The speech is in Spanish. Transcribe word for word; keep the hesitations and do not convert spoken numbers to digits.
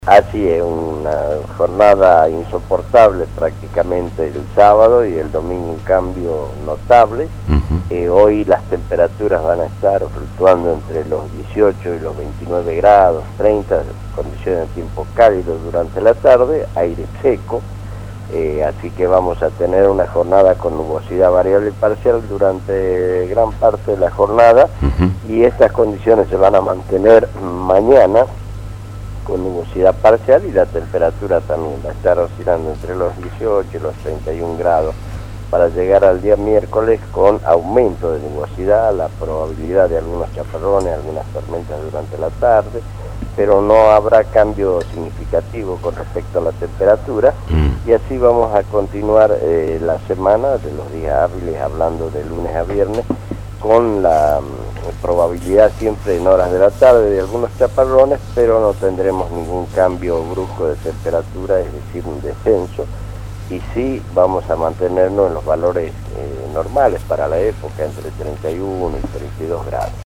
Así es, una jornada insoportable prácticamente el sábado y el domingo un cambio notable. Uh-huh. eh, hoy las temperaturas van a estar fluctuando entre los dieciocho y los veintinueve grados, treinta, condiciones de tiempo cálido durante la tarde, aire seco, eh, así que vamos a tener una jornada con nubosidad variable y parcial durante gran parte de la jornada. Uh-huh. Y estas condiciones se van a mantener mañana, con nubosidad parcial, y la temperatura también va a estar oscilando entre los dieciocho y los treinta y un grados, para llegar al día miércoles con aumento de nubosidad, la probabilidad de algunos chaparrones, algunas tormentas durante la tarde, pero no habrá cambio significativo con respecto a la temperatura. Mm. Y así vamos a continuar eh, la semana de los días hábiles, hablando de lunes a viernes, con la probabilidad siempre en horas de la tarde de algunos chaparrones, pero no tendremos ningún cambio brusco de temperatura, es decir, un descenso, y sí vamos a mantenernos en los valores eh, normales para la época, entre treinta y uno y treinta y dos grados.